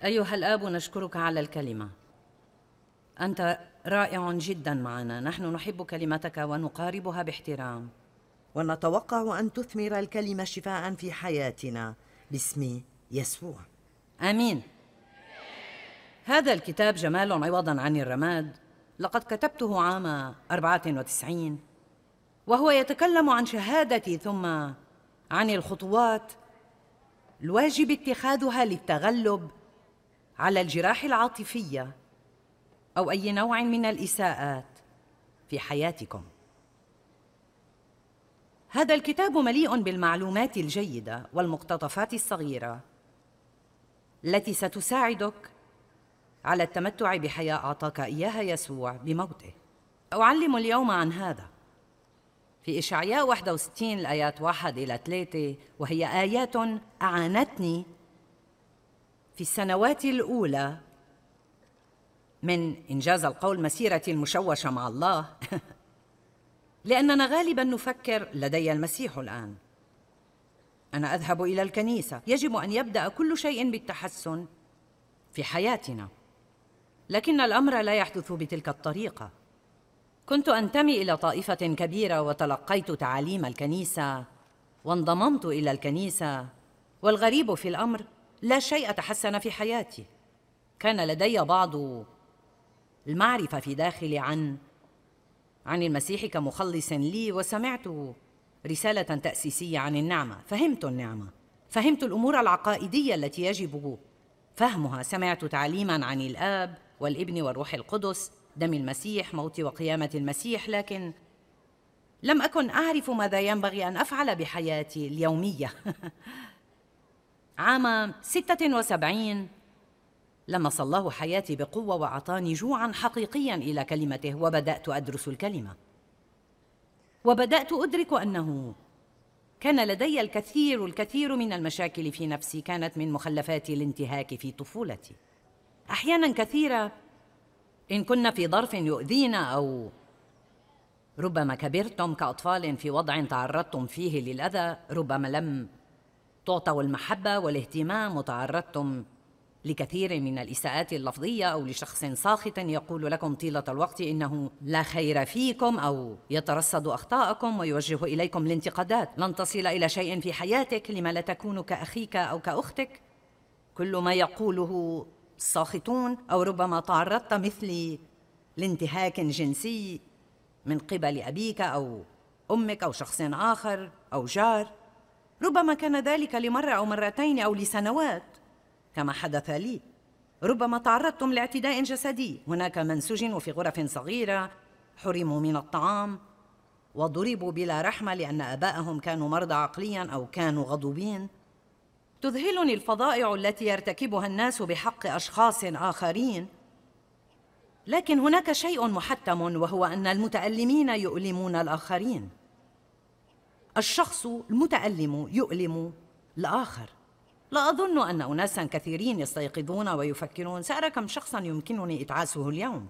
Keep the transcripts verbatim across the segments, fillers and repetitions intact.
أيها الآب، نشكرك على الكلمة. أنت رائع جدا معنا. نحن نحب كلمتك ونقاربها باحترام، ونتوقع أن تثمر الكلمة شفاء في حياتنا باسم يسوع. آمين. هذا الكتاب جمال عوضا عن الرماد، لقد كتبته عام أربعة وتسعين، وهو يتكلم عن شهادتي ثم عن الخطوات الواجب اتخاذها للتغلب على الجراح العاطفية أو أي نوع من الإساءات في حياتكم. هذا الكتاب مليء بالمعلومات الجيدة والمقتطفات الصغيرة التي ستساعدك على التمتع بحياة أعطاك إياها يسوع بموته. أعلم اليوم عن هذا في إشعياء واحد وستين الآيات واحد إلى ثلاثة، وهي آيات أعانتني في السنوات الأولى من إنجاز القول مسيرتي المشوشة مع الله لأننا غالباً نفكر لدي المسيح الآن، أنا أذهب إلى الكنيسة، يجب أن يبدأ كل شيء بالتحسن في حياتنا. لكن الأمر لا يحدث بتلك الطريقة. كنت أنتمي إلى طائفة كبيرة وتلقيت تعاليم الكنيسة وانضممت إلى الكنيسة، والغريب في الأمر لا شيء تحسن في حياتي. كان لدي بعض المعرفة في داخلي عن عن المسيح كمخلص لي، وسمعت رسالة تأسيسية عن النعمة، فهمت النعمة، فهمت الأمور العقائدية التي يجب فهمها، سمعت تعليماً عن الآب والابن والروح القدس، دم المسيح، موت وقيامة المسيح، لكن لم أكن أعرف ماذا ينبغي أن أفعل بحياتي اليومية. عام ستة وسبعين لمس الله حياتي بقوة وأعطاني جوعاً حقيقياً إلى كلمته، وبدأت أدرس الكلمة، وبدأت أدرك أنه كان لدي الكثير الكثير من المشاكل في نفسي، كانت من مخلفات الانتهاك في طفولتي. أحياناً كثيرة إن كنا في ظرف يؤذينا، أو ربما كبرتم كأطفال في وضع تعرضتم فيه للأذى، ربما لم تعطوا المحبة والاهتمام وتعرضتم لكثير من الإساءات اللفظية، أو لشخص ساخط يقول لكم طيلة الوقت إنه لا خير فيكم، أو يترصد أخطاءكم ويوجه إليكم الانتقادات. لن تصل إلى شيء في حياتك، لما لا تكون كأخيك أو كأختك؟ كل ما يقوله الساخطون. أو ربما تعرضت مثلي لانتهاك جنسي من قبل أبيك أو أمك أو شخص آخر أو جار، ربما كان ذلك لمرة أو مرتين أو لسنوات كما حدث لي. ربما تعرضتم لاعتداء جسدي، هناك من سجنوا في غرف صغيرة، حرموا من الطعام وضربوا بلا رحمة لأن آبائهم كانوا مرضى عقلياً أو كانوا غضوبين. تذهلني الفظائع التي يرتكبها الناس بحق أشخاص آخرين، لكن هناك شيء محتم، وهو أن المتألمين يؤلمون الآخرين. الشخص المتألم يؤلم الآخر. لا أظن أن أناساً كثيرين يستيقظون ويفكرون سأرى كم شخصاً يمكنني إتعاسه اليوم.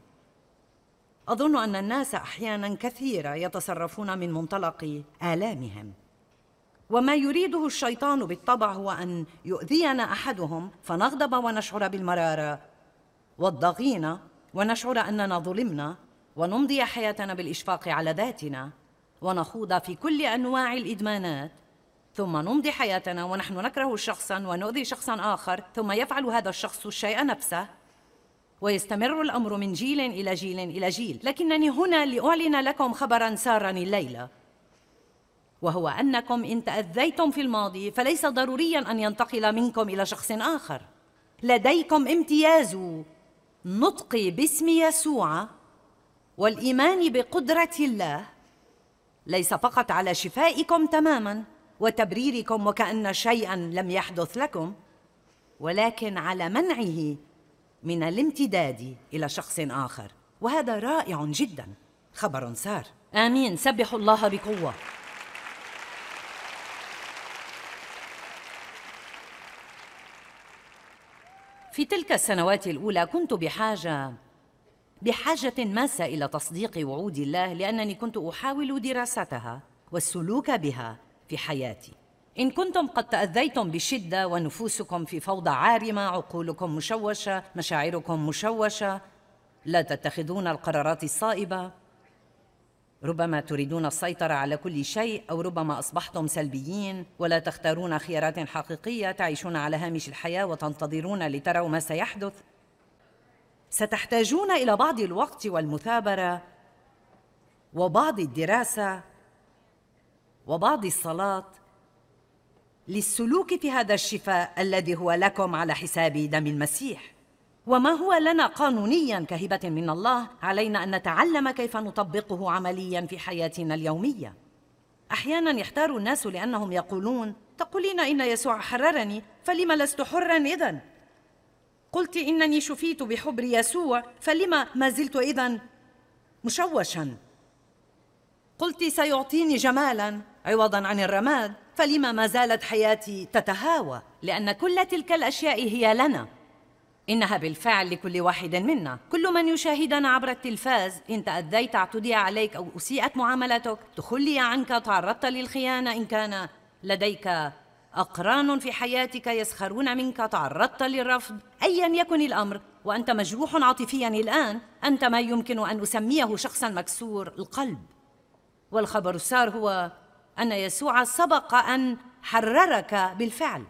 أظن أن الناس أحياناً كثيرة يتصرفون من منطلق آلامهم، وما يريده الشيطان بالطبع هو أن يؤذينا أحدهم فنغضب ونشعر بالمرارة والضغينة ونشعر أننا ظلمنا، ونمضي حياتنا بالإشفاق على ذاتنا ونخوض في كل أنواع الإدمانات، ثم نمضي حياتنا ونحن نكره شخصاً ونؤذي شخصاً آخر، ثم يفعل هذا الشخص الشيء نفسه، ويستمر الأمر من جيل إلى جيل إلى جيل. لكنني هنا لأعلن لكم خبراً سارني الليلة، وهو أنكم إن تأذيتم في الماضي فليس ضرورياً أن ينتقل منكم إلى شخص آخر. لديكم امتياز نطق باسم يسوع والإيمان بقدرة الله، ليس فقط على شفائكم تماماً وتبريركم وكأن شيئاً لم يحدث لكم، ولكن على منعه من الامتداد إلى شخص آخر. وهذا رائع جداً، خبر سار. آمين. سبحوا الله بقوة. في تلك السنوات الأولى كنت بحاجة بحاجة ماسة إلى تصديق وعود الله، لأنني كنت أحاول دراستها والسلوك بها في حياتي. إن كنتم قد تأذيتم بشدة ونفوسكم في فوضى عارمة، عقولكم مشوشة، مشاعركم مشوشة، لا تتخذون القرارات الصائبة، ربما تريدون السيطرة على كل شيء، أو ربما أصبحتم سلبيين ولا تختارون خيارات حقيقية، تعيشون على هامش الحياة وتنتظرون لتروا ما سيحدث، ستحتاجون إلى بعض الوقت والمثابرة وبعض الدراسة وبعض الصلاة للسلوك في هذا الشفاء الذي هو لكم على حساب دم المسيح. وما هو لنا قانونياً كهبة من الله، علينا أن نتعلم كيف نطبقه عملياً في حياتنا اليومية. أحياناً يحتار الناس لأنهم يقولون: تقولين إن يسوع حررني، فلما لست حراً إذن؟ قلت إنني شفيت بحبر يسوع، فلما ما زلت إذن مشوشاً؟ قلت سيعطيني جمالاً عوضاً عن الرماد، فلما ما زالت حياتي تتهاوى؟ لأن كل تلك الأشياء هي لنا، إنها بالفعل لكل واحد منا. كل من يشاهدنا عبر التلفاز، إن تأذيت، اعتدي عليك أو أسيئت معاملتك، تخلي عنك، تعرضت للخيانة، إن كان لديك أقران في حياتك يسخرون منك، تعرضت للرفض، أياً يكن الأمر، وأنت مجروح عاطفياً الآن، أنت ما يمكن أن أسميه شخصاً مكسور القلب. والخبر السار هو أن يسوع سبق أن حررك بالفعل،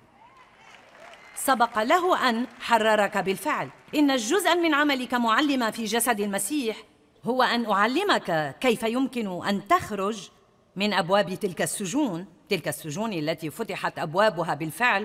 سبق له أن حررك بالفعل. إن جزءاً من عملي كمعلمة في جسد المسيح هو أن أعلمك كيف يمكن أن تخرج من أبواب تلك السجون، تلك السجون التي فتحت أبوابها بالفعل،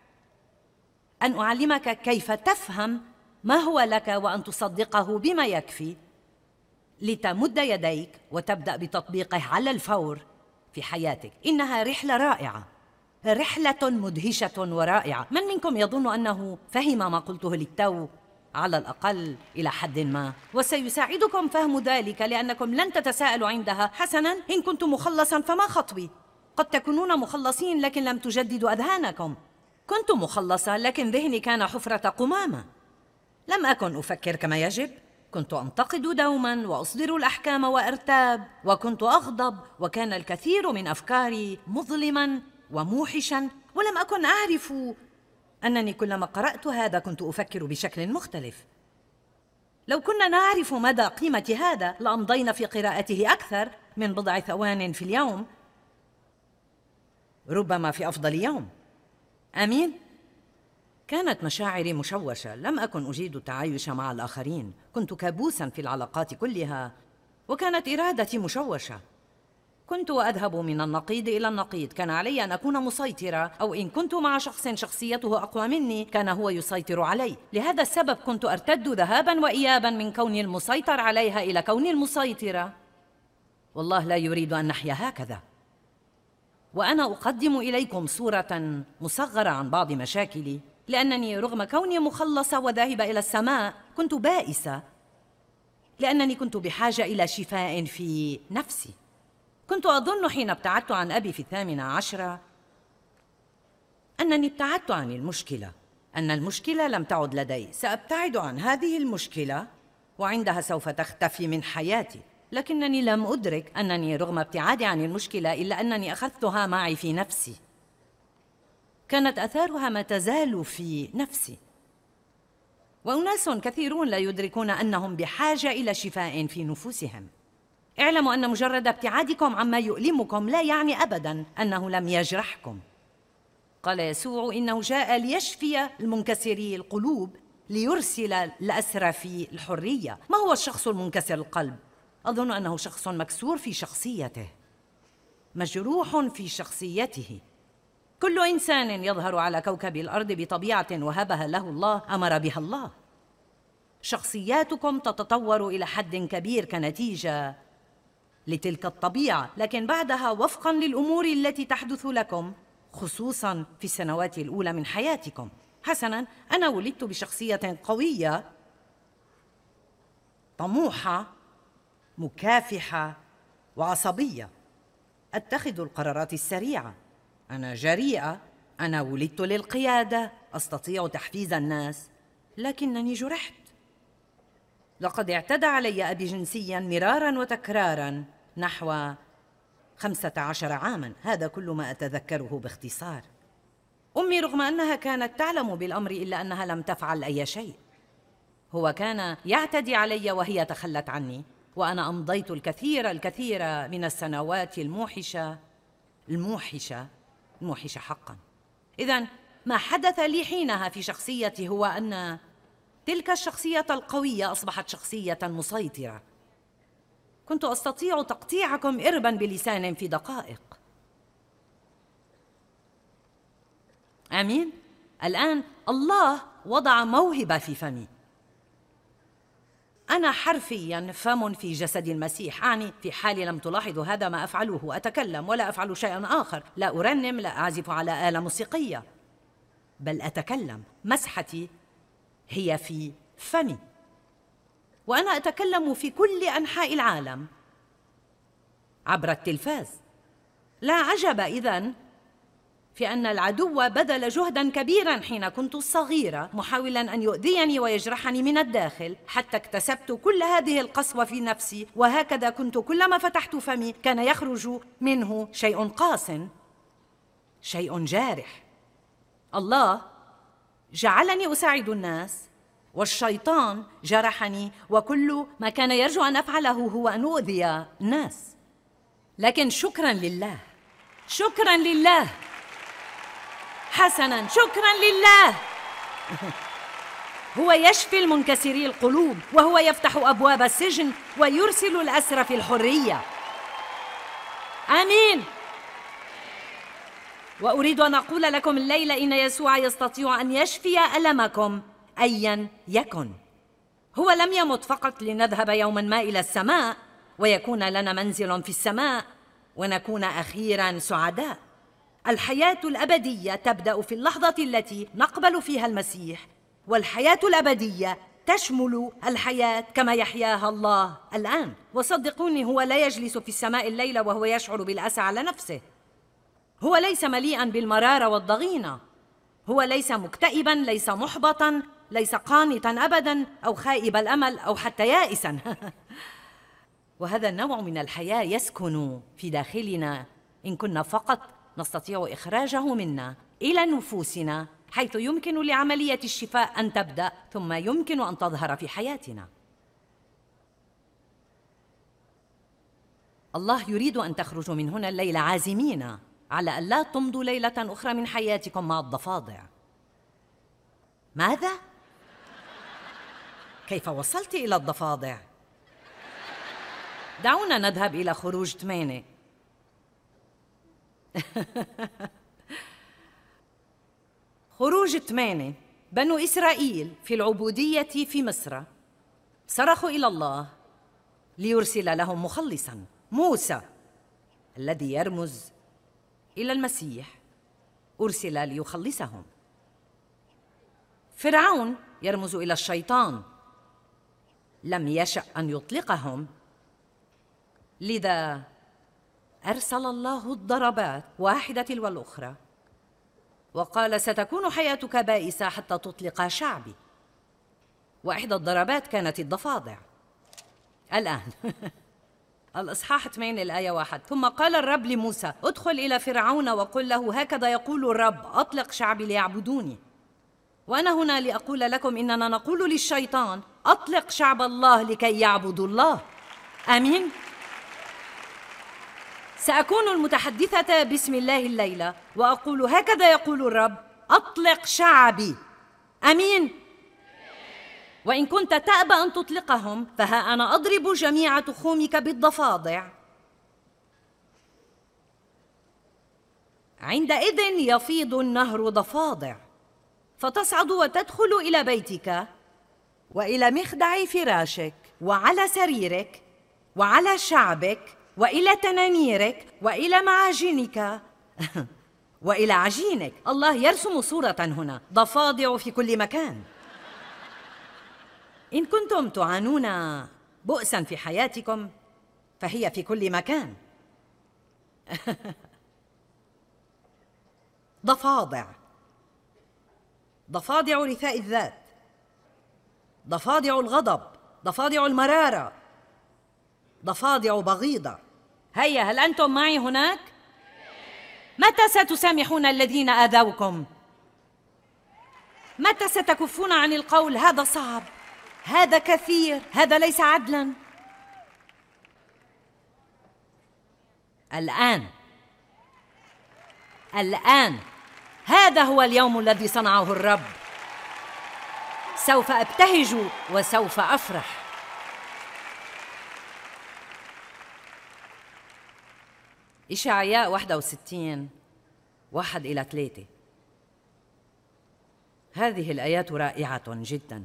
أن أعلمك كيف تفهم ما هو لك وأن تصدقه بما يكفي لتمد يديك وتبدأ بتطبيقه على الفور في حياتك. إنها رحلة رائعة، رحلة مدهشة ورائعة. من منكم يظن أنه فهم ما قلته للتو على الأقل إلى حد ما؟ وسيساعدكم فهم ذلك، لأنكم لن تتساءلوا عندها: حسناً، إن كنت مخلصاً فما خطبي؟ قد تكونون مخلصين لكن لم تجددوا أذهانكم. كنت مخلصة لكن ذهني كان حفرة قمامة. لم أكن أفكر كما يجب، كنت أنتقد دوماً وأصدر الأحكام وأرتاب، وكنت أغضب، وكان الكثير من أفكاري مظلماً وموحشاً، ولم أكن أعرف أنني كلما قرأت هذا كنت أفكر بشكل مختلف. لو كنا نعرف مدى قيمة هذا لأمضينا في قراءته أكثر من بضع ثوان في اليوم، ربما في أفضل يوم. آمين؟ كانت مشاعري مشوشة، لم أكن أجيد التعايش مع الآخرين، كنت كابوساً في العلاقات كلها، وكانت إرادتي مشوشة. كنت أذهب من النقيض إلى النقيض، كان علي أن أكون مسيطرة، أو إن كنت مع شخص شخصيته أقوى مني كان هو يسيطر علي. لهذا السبب كنت أرتد ذهاباً وإياباً من كوني المسيطر عليها إلى كوني المسيطرة. والله لا يريد أن نحيا هكذا. وأنا أقدم إليكم صورة مصغرة عن بعض مشاكلي، لأنني رغم كوني مخلصة وذاهبة إلى السماء كنت بائسة، لأنني كنت بحاجة إلى شفاء في نفسي. كنت أظن حين ابتعدت عن أبي في الثامنة عشرة أنني ابتعدت عن المشكلة، أن المشكلة لم تعد لدي، سأبتعد عن هذه المشكلة وعندها سوف تختفي من حياتي. لكنني لم أدرك أنني رغم ابتعادي عن المشكلة إلا أنني أخذتها معي في نفسي، كانت أثارها ما تزال في نفسي. وأناس كثيرون لا يدركون أنهم بحاجة إلى شفاء في نفوسهم. اعلموا أن مجرد ابتعادكم عما يؤلمكم لا يعني أبداً أنه لم يجرحكم. قال يسوع إنه جاء ليشفي المنكسري القلوب، ليرسل الأسرى في الحرية. ما هو الشخص المنكسر القلب؟ أظن أنه شخص مكسور في شخصيته، مجروح في شخصيته. كل إنسان يظهر على كوكب الأرض بطبيعة وهبها له الله أمر بها الله. شخصياتكم تتطور إلى حد كبير كنتيجة لتلك الطبيعة، لكن بعدها وفقاً للأمور التي تحدث لكم، خصوصاً في السنوات الأولى من حياتكم. حسناً، أنا ولدت بشخصية قوية، طموحة، مكافحة وعصبية، أتخذ القرارات السريعة، أنا جريئة، أنا ولدت للقيادة، أستطيع تحفيز الناس، لكنني جرحت. لقد اعتدى علي أبي جنسياً مراراً وتكراراً نحو خمسة عشر عاماً، هذا كل ما أتذكره باختصار. أمي رغم أنها كانت تعلم بالأمر إلا أنها لم تفعل أي شيء. هو كان يعتدي علي وهي تخلت عني، وأنا أمضيت الكثير الكثير من السنوات الموحشة الموحشة الموحشة حقاً. إذن ما حدث لي حينها في شخصيتي هو أن تلك الشخصية القوية أصبحت شخصية مسيطرة. كنت أستطيع تقطيعكم إرباً بلسان في دقائق. آمين؟ الآن الله وضع موهبة في فمي. أنا حرفياً فم في جسد المسيح، أعني في حال لم تلاحظوا هذا ما أفعله، أتكلم ولا أفعل شيئاً آخر، لا أرنم، لا أعزف على آلة موسيقية، بل أتكلم. مسحتي هي في فمي، وأنا أتكلم في كل أنحاء العالم عبر التلفاز. لا عجب إذن في أن العدو بذل جهداً كبيراً حين كنت صغيرة محاولاً أن يؤذيني ويجرحني من الداخل، حتى اكتسبت كل هذه القسوة في نفسي، وهكذا كنت كلما فتحت فمي كان يخرج منه شيء قاس، شيء جارح. الله جعلني أساعد الناس، والشيطان جرحني، وكل ما كان يرجو أن أفعله هو أن أؤذي الناس. لكن شكراً لله، شكراً لله، حسناً، شكراً لله. هو يشفي المنكسري القلوب، وهو يفتح أبواب السجن ويرسل الأسرى في الحرية. آمين. وأريد أن أقول لكم الليلة إن يسوع يستطيع أن يشفي ألمكم أياً يكن. هو لم يمت فقط لنذهب يوماً ما إلى السماء ويكون لنا منزل في السماء ونكون أخيراً سعداء. الحياة الأبدية تبدأ في اللحظة التي نقبل فيها المسيح، والحياة الأبدية تشمل الحياة كما يحياها الله الآن. وصدقوني، هو لا يجلس في السماء الليلة وهو يشعر بالأسى على نفسه. هو ليس مليئاً بالمرارة والضغينة، هو ليس مكتئباً، ليس محبطاً، ليس قانطاً أبداً أو خائب الأمل أو حتى يائساً. وهذا النوع من الحياة يسكن في داخلنا إن كنا فقط نستطيع إخراجه منا إلى نفوسنا، حيث يمكن لعملية الشفاء أن تبدأ ثم يمكن أن تظهر في حياتنا. الله يريد أن تخرجوا من هنا الليلة عازمين على أن لا تمضوا ليلة أخرى من حياتكم مع الضفادع. ماذا؟ كيف وصلت إلى الضفادع؟ دعونا نذهب إلى خروج ثمانية. خروج ثمانية. بنو إسرائيل في العبودية في مصر صرخوا إلى الله ليرسل لهم مخلصاً. موسى الذي يرمز إلى المسيح أرسل ليخلصهم. فرعون يرمز إلى الشيطان، لم يشأ أن يطلقهم، لذا أرسل الله الضربات واحدة تلو الأخرى وقال: ستكون حياتك بائسة حتى تطلق شعبي. وإحدى الضربات كانت الضفادع. الآن الإصحاح ثمانية الآية واحد. ثم قال الرب لموسى: ادخل إلى فرعون وقل له: هكذا يقول الرب، أطلق شعبي ليعبدوني. وأنا هنا لأقول لكم إننا نقول للشيطان: أطلق شعب الله لكي يعبدوا الله. آمين. سأكون المتحدثة باسم الله الليلة وأقول: هكذا يقول الرب، أطلق شعبي. أمين. وإن كنت تأبى أن تطلقهم فها أنا أضرب جميع تخومك بالضفادع، عندئذ يفيض النهر ضفادع، فتصعد وتدخل إلى بيتك وإلى مخدع فراشك وعلى سريرك وعلى شعبك وإلى تنانيرك وإلى معاجنك وإلى عجينك. الله يرسم صورة هنا، ضفادع في كل مكان. إن كنتم تعانون بؤساً في حياتكم فهي في كل مكان. ضفادع، ضفادع رثاء الذات، ضفادع الغضب، ضفادع المرارة، ضفادع بغيضة. هيا، هل أنتم معي هناك؟ متى ستسامحون الذين آذوكم؟ متى ستكفون عن القول هذا صعب، هذا كثير، هذا ليس عدلاً؟ الآن، الآن، هذا هو اليوم الذي صنعه الرب. سوف أبتهج وسوف أفرح. إشعياء واحد وستين واحد إلى ثلاثة. هذه الآيات رائعة جدا.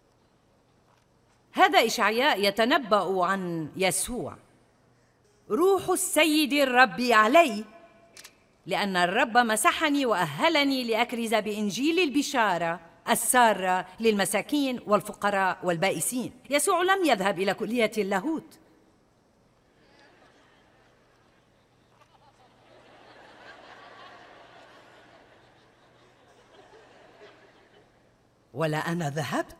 هذا إشعياء يتنبأ عن يسوع. روح السيد الرب علي، لأن الرب مسحني وأهلني لأكرز بإنجيل البشارة السارة للمساكين والفقراء والبائسين. يسوع لم يذهب إلى كلية اللاهوت. ولا أنا ذهبت،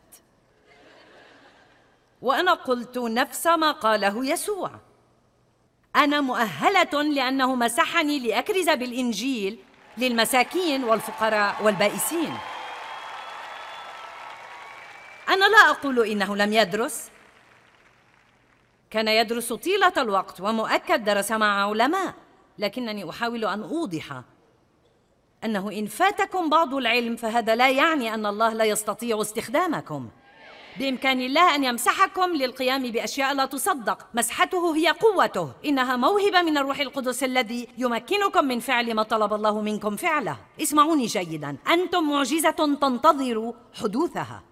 وأنا قلت نفس ما قاله يسوع. أنا مؤهلة لأنه مسحني لأكرز بالإنجيل للمساكين والفقراء والبائسين. أنا لا أقول إنه لم يدرس، كان يدرس طيلة الوقت ومؤكد درس مع علماء، لكنني أحاول أن أوضح أنه إن فاتكم بعض العلم فهذا لا يعني أن الله لا يستطيع استخدامكم. بإمكان الله أن يمسحكم للقيام بأشياء لا تصدق. مسحته هي قوته، إنها موهبة من الروح القدس الذي يمكنكم من فعل ما طلب الله منكم فعله. اسمعوني جيدا، أنتم معجزة تنتظر حدوثها.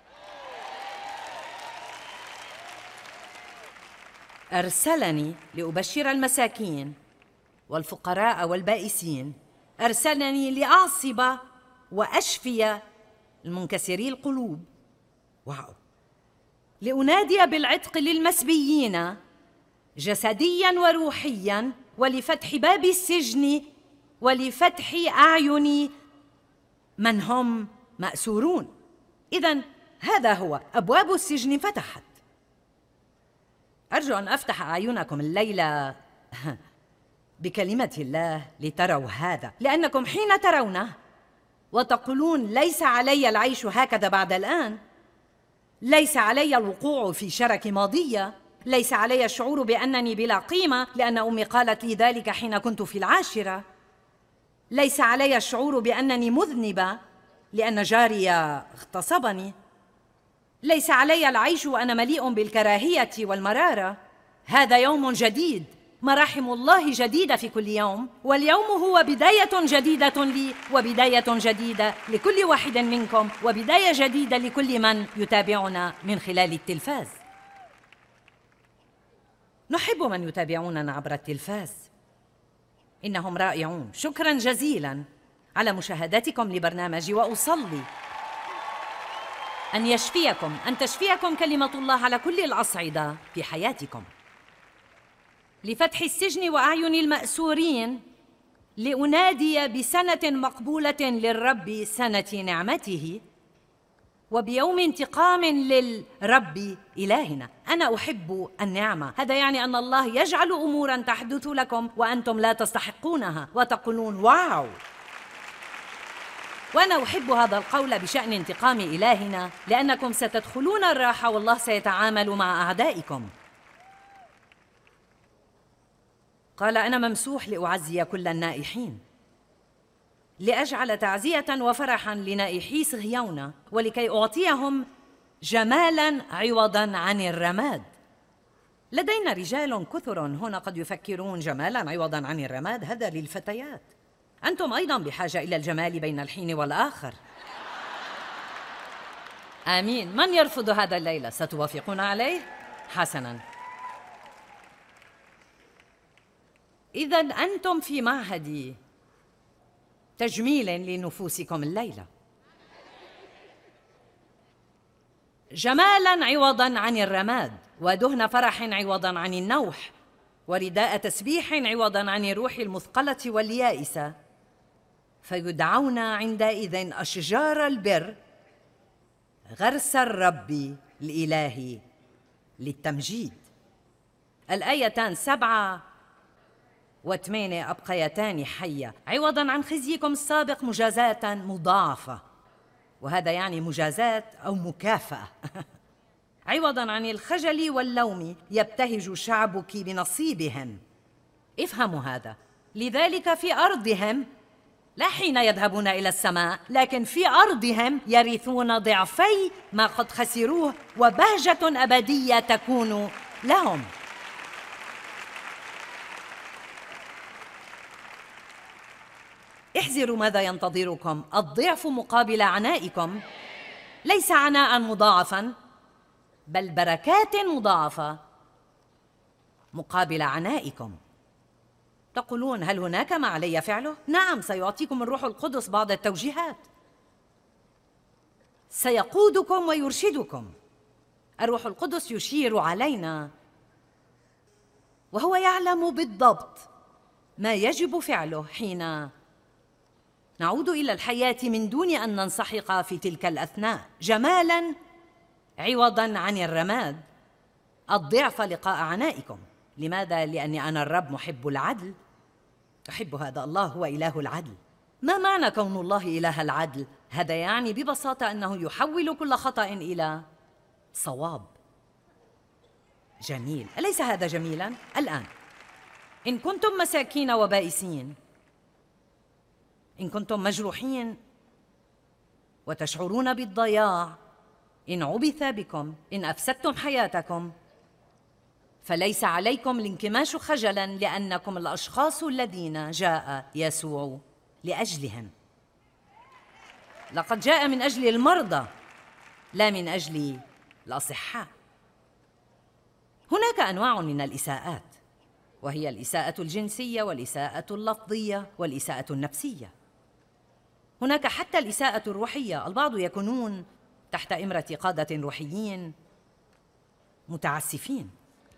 أرسلني لأبشر المساكين والفقراء والبائسين، أرسلني لأعصب وأشفي المنكسري القلوب، واو، لأنادي بالعتق للمسبيين جسديا وروحيا، ولفتح باب السجن، ولفتح أعين من هم مأسورون. إذن هذا هو، أبواب السجن فتحت. أرجو أن أفتح أعينكم الليلة بكلمة الله لتروا هذا، لأنكم حين ترونه وتقولون ليس علي العيش هكذا بعد الآن، ليس علي الوقوع في شرك ماضية، ليس علي الشعور بأنني بلا قيمة لأن أمي قالت لي ذلك حين كنت في العاشرة، ليس علي الشعور بأنني مذنبة لأن جاري اغتصبني، ليس علي العيش وأنا مليء بالكراهية والمرارة. هذا يوم جديد، مراحم الله جديدة في كل يوم، واليوم هو بداية جديدة لي وبداية جديدة لكل واحد منكم، وبداية جديدة لكل من يتابعنا من خلال التلفاز. نحب من يتابعوننا عبر التلفاز، إنهم رائعون. شكراً جزيلاً على مشاهدتكم لبرنامجي، وأصلي أن يشفيكم أن تشفيكم كلمة الله على كل الأصعدة في حياتكم، لفتح السجن وأعين المأسورين، لأنادي بسنة مقبولة للرب، سنة نعمته، وبيوم انتقام للرب إلهنا. أنا أحب النعمة. هذا يعني أن الله يجعل أموراً تحدث لكم وأنتم لا تستحقونها وتقولون واو. وأنا أحب هذا القول بشأن انتقام إلهنا، لأنكم ستدخلون الراحة والله سيتعامل مع أعدائكم. قال أنا ممسوح لأعزي كل النائحين، لأجعل تعزية وفرحا لنائحي صهيون، ولكي أعطيهم جمالا عوضا عن الرماد. لدينا رجال كثر هنا قد يفكرون جمالا عوضا عن الرماد، هذا للفتيات. أنتم أيضا بحاجة إلى الجمال بين الحين والآخر. آمين. من يرفض هذا الليلة؟ ستوافقون عليه؟ حسنا. إذن أنتم في معهد تجميل لنفوسكم الليلة، جمالا عوضا عن الرماد، ودهن فرح عوضا عن النوح، ورداء تسبيح عوضا عن الروح المثقلة واليائسة، فيدعون عندئذ أشجار البر، غرس الرب الإله للتمجيد. الآيتان سبعة وثمانية أبقيتان حية، عوضاً عن خزيكم السابق مجازاة مضاعفة. وهذا يعني مجازاة أو مكافأة. عوضاً عن الخجل واللوم يبتهج شعبك بنصيبهم. افهموا هذا. لذلك في أرضهم، لا حين يذهبون إلى السماء، لكن في أرضهم يرثون ضعفي ما قد خسروه، وبهجة أبدية تكون لهم. احذروا ماذا ينتظركم. الضعف مقابل عنائكم ليس عناء مضاعفا، بل بركات مضاعفة مقابل عنائكم. تقولون هل هناك ما علي فعله؟ نعم، سيعطيكم الروح القدس بعض التوجيهات، سيقودكم ويرشدكم. الروح القدس يشير علينا وهو يعلم بالضبط ما يجب فعله حين نعود إلى الحياة من دون أن ننسحق في تلك الأثناء. جمالاً عوضاً عن الرماد، الضعف لقاء عنائكم. لماذا؟ لأني أنا الرب محب العدل. أحب هذا. الله هو إله العدل. ما معنى كون الله إله العدل؟ هذا يعني ببساطة أنه يحول كل خطأ إلى صواب. جميل، أليس هذا جميلاً؟ الآن إن كنتم مساكين وبائسين، إن كنتم مجروحين وتشعرون بالضياع، إن عبث بكم، إن أفسدتم حياتكم، فليس عليكم الانكماش خجلاً، لأنكم الأشخاص الذين جاء يسوع لأجلهم. لقد جاء من أجل المرضى لا من أجل الأصحاء. هناك أنواع من الإساءات، وهي الإساءة الجنسية والإساءة اللفظية والإساءة النفسية. هناك حتى الإساءة الروحية. البعض يكونون تحت إمرة قادة روحيين متعسفين.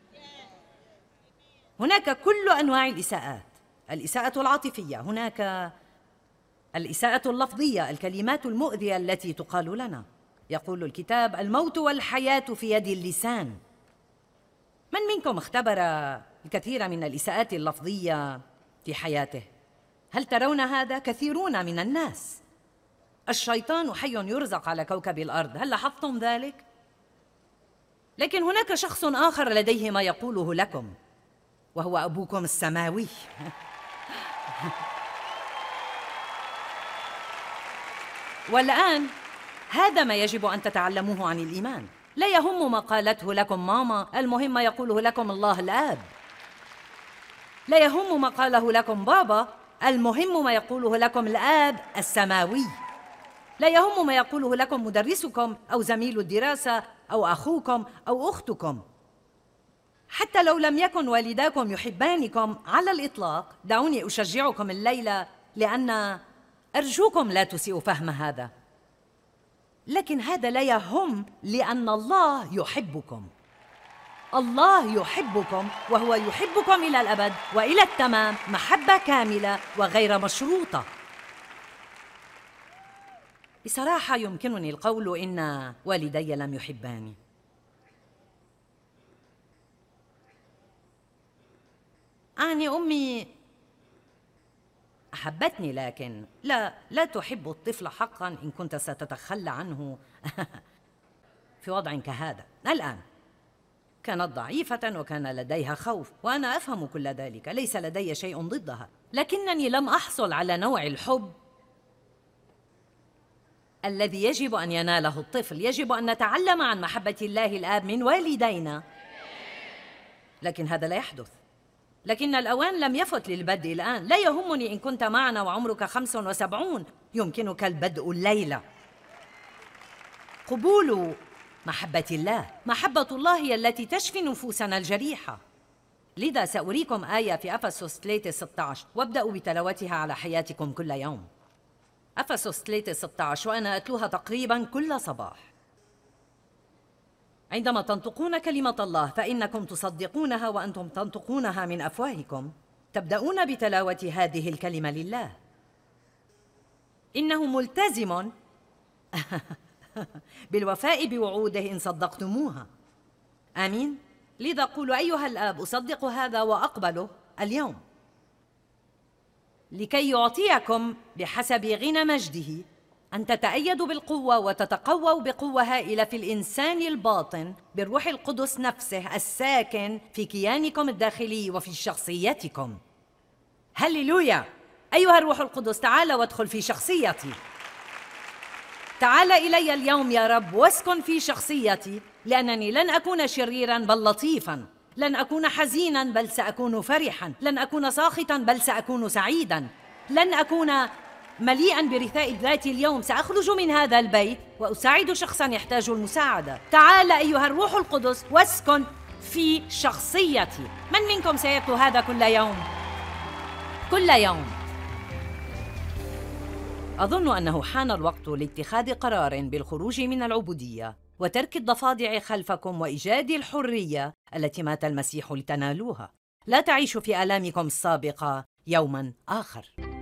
هناك كل أنواع الإساءات. الإساءة العاطفية، هناك الإساءة اللفظية، الكلمات المؤذية التي تقال لنا. يقول الكتاب: الموت والحياة في يد اللسان. من منكم اختبر الكثير من الإساءات اللفظية في حياته؟ هل ترون هذا؟ كثيرون من الناس. الشيطان حي يرزق على كوكب الأرض، هل لاحظتم ذلك؟ لكن هناك شخص آخر لديه ما يقوله لكم، وهو أبوكم السماوي. والآن هذا ما يجب أن تتعلموه عن الإيمان. لا يهم ما قالته لكم ماما، المهم ما يقوله لكم الله الآب. لا يهم ما قاله لكم بابا، المهم ما يقوله لكم الآب السماوي. لا يهم ما يقوله لكم مدرسكم أو زميل الدراسة أو أخوكم أو أختكم. حتى لو لم يكن والداكم يحبانكم على الإطلاق، دعوني أشجعكم الليلة، لأن أرجوكم لا تسيئوا فهم هذا. لكن هذا لا يهم، لأن الله يحبكم. الله يحبكم، وهو يحبكم إلى الأبد وإلى التمام، محبة كاملة وغير مشروطة. بصراحة يمكنني القول إن والدي لم يحباني. أعني أمي أحبتني، لكن لا لا تحب الطفل حقا إن كنت ستتخلى عنه في وضع كهذا. الآن كانت ضعيفة وكان لديها خوف، وأنا أفهم كل ذلك، ليس لدي شيء ضدها، لكنني لم أحصل على نوع الحب الذي يجب أن يناله الطفل. يجب أن نتعلم عن محبة الله الآب من والدينا، لكن هذا لا يحدث. لكن الأوان لم يفت للبدء الآن. لا يهمني إن كنت معنا وعمرك خمس وسبعون، يمكنك البدء الليلة. قبول محبة الله. محبة الله هي التي تشفي نفوسنا الجريحة. لذا سأريكم آية في أفسس ثلاثة ستة عشر، وابدأوا بتلاوتها على حياتكم كل يوم. أفسس ثلاثة ستة عشر، وأنا أتلوها تقريباً كل صباح. عندما تنطقون كلمة الله فإنكم تصدقونها وأنتم تنطقونها من أفواهكم. تبدأون بتلاوة هذه الكلمة لله. إنه ملتزم بالوفاء بوعوده إن صدقتموها. آمين. لذا قولوا: أيها الآب، أصدق هذا وأقبله اليوم. لكي يعطيكم بحسب غنى مجده أن تتأيدوا بالقوة وتتقووا بقوة هائلة في الإنسان الباطن بالروح القدس نفسه الساكن في كيانكم الداخلي وفي شخصيتكم. هللويا! أيها الروح القدس، تعال وادخل في شخصيتي. تعال إلي اليوم يا رب واسكن في شخصيتي، لأنني لن أكون شريراً بل لطيفاً، لن أكون حزيناً بل سأكون فرحاً، لن أكون ساخطاً بل سأكون سعيداً، لن أكون مليئاً برثاء ذاتي اليوم. سأخرج من هذا البيت وأساعد شخصاً يحتاج المساعدة. تعال أيها الروح القدس واسكن في شخصيتي. من منكم سيتلو هذا كل يوم؟ كل يوم. أظن أنه حان الوقت لاتخاذ قرار بالخروج من العبودية وترك الضفادع خلفكم وإيجاد الحرية التي مات المسيح لتنالوها. لا تعيشوا في آلامكم السابقة يوماً آخر.